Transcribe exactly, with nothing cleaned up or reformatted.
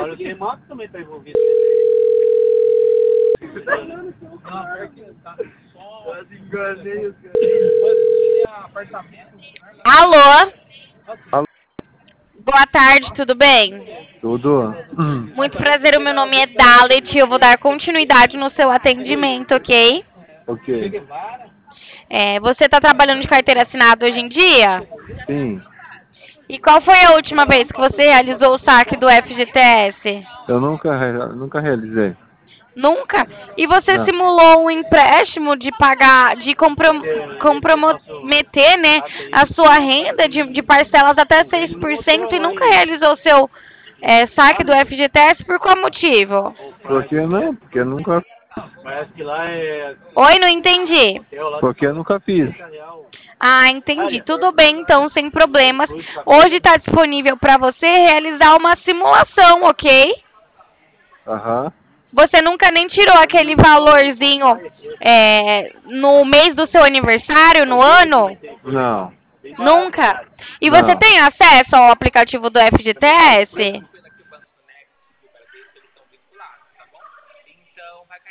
Agora o Semato também tá envolvido. Quase enganei os caras. Alô? Alô? Boa tarde, tudo bem? Tudo? Muito prazer, o meu nome é Dalet, eu vou dar continuidade no seu atendimento, ok? Ok. É, você está trabalhando de carteira assinada hoje em dia? Sim. E qual foi a última vez que você realizou o saque do F G T S? Eu nunca, re- nunca realizei. Nunca? E você Não. simulou um empréstimo de pagar, de comprom comprometer, né, a sua renda de, de parcelas até seis por cento e nunca realizou o seu é, saque do F G T S por qual motivo? Por que não? Porque eu nunca, Parece que lá é... Oi, não entendi. porque eu nunca fiz. Ah, entendi. Tudo bem, então, sem problemas. Hoje está disponível para você realizar uma simulação, ok? Aham. Você nunca nem tirou aquele valorzinho é, no mês do seu aniversário, no ano? Não. Nunca? E você Não. tem acesso ao aplicativo do F G T S?